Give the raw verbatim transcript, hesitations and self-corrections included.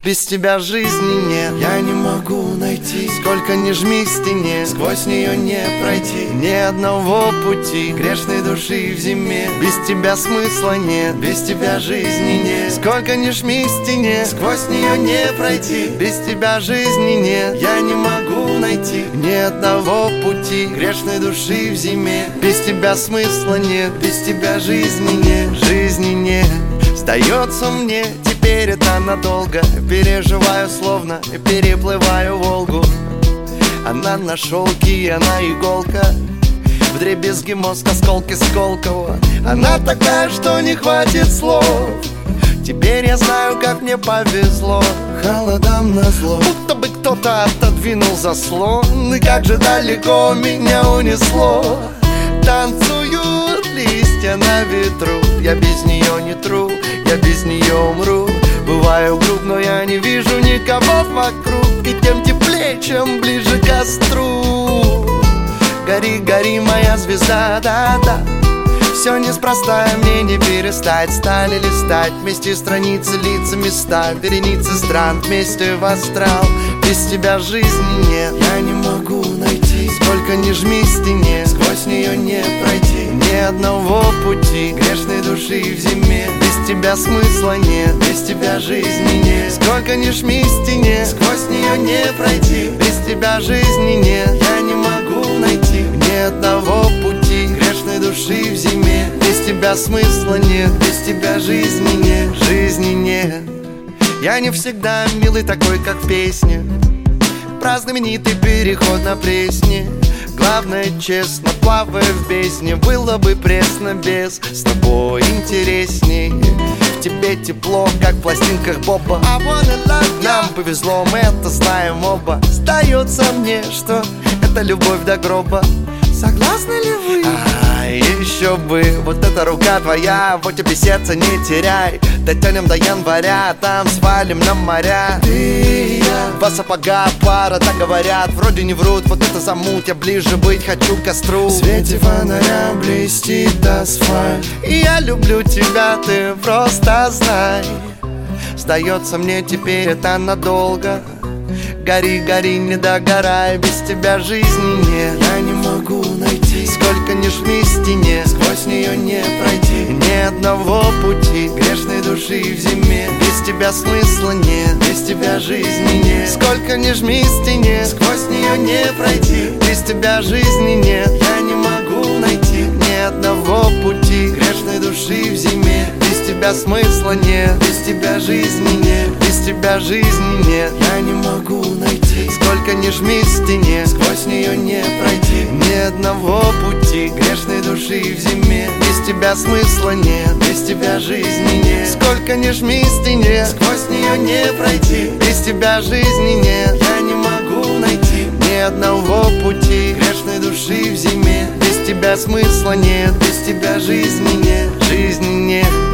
Без тебя жизни нет, я не могу найти. Сколько ни жми к стене, сквозь нее не пройти. Ни одного пути, грешной души в зиме. Без тебя смысла нет, без тебя жизни нет. Сколько ни жми к стене, сквозь нее не пройти. Без тебя жизни нет, я не могу найти. Ни одного пути, грешной души в зиме. Без тебя смысла нет, без тебя жизни нет. Жизни нет, сдается мне, теперь это надолго. Переживаю, словно переплываю Волгу. Она на шелке, она иголка. Вдребезги мозг, осколки Сколково. Она такая, что не хватит слов. Теперь я знаю, как мне повезло. Холодам назло, будто бы кто-то отодвинул заслон. И как же далеко меня унесло. Танцуют листья на ветру. Я без нее не тру, я без нее умру. Бываю груб, но я не вижу никого вокруг. И тем теплее, чем ближе к костру. Гори, гори, моя звезда, да-да. Все неспроста, мне не перестать. Стали листать вместе страницы, лица, места. Вереницы стран вместе в астрал. Без тебя жизни нет, я не могу найти. Сколько ни жми к стене, сквозь нее не пройти. Ни одного пути, грешной души в зиме. Без тебя смысла нет, без тебя жизни нет. Сколько ни жми к стене, сквозь нее не пройти. Без тебя жизни нет, я не могу найти. Ни одного пути, грешной души в зиме. Без тебя смысла нет, без тебя жизни нет. Жизни нет. Я не всегда милый такой, как в песне. Про знаменитый переход на Пресне. Главное, честно, плавая в бездне. Было бы пресно без, с тобой интересней. В тебе тепло, как в пластинках Боба. Нам повезло, мы это знаем оба. Сдается мне, что это любовь до гроба. Согласны ли вы? А, еще бы, вот эта рука твоя, вот тебе сердце не теряй. Дотянем до января, там свалим на моря. Ты и я, два сапога пара, так говорят, вроде не врут. Вот это замут, я ближе быть хочу к костру. В свете фонаря блестит асфальт. И я люблю тебя, ты просто знай. Сдается мне, теперь это надолго. Гори, гори, не догорай, без тебя жизни нет. Я не могу найти. Сколько ни жми к стене, сквозь нее не пройти. Ни одного пути, грешной души в зиме. Без тебя смысла нет, без тебя жизни нет. Сколько ни жми к стене, сквозь нее не пройти. Без тебя жизни нет, я не могу найти. Ни одного пути, грешной души в зиме. Без тебя смысла нет, без тебя жизни нет. Без тебя жизни нет, я не могу найти. Сколько ни жми к стене, сквозь нее не пройти. Ни одного пути, грешной души в зиме. Без тебя смысла нет, без тебя жизни нет. Сколько ни жми к стене, сквозь нее не пройти. Без тебя жизни нет, я не могу найти. Ни одного пути, грешной души в зиме. Без тебя смысла нет, без тебя жизни нет. Жизни нет.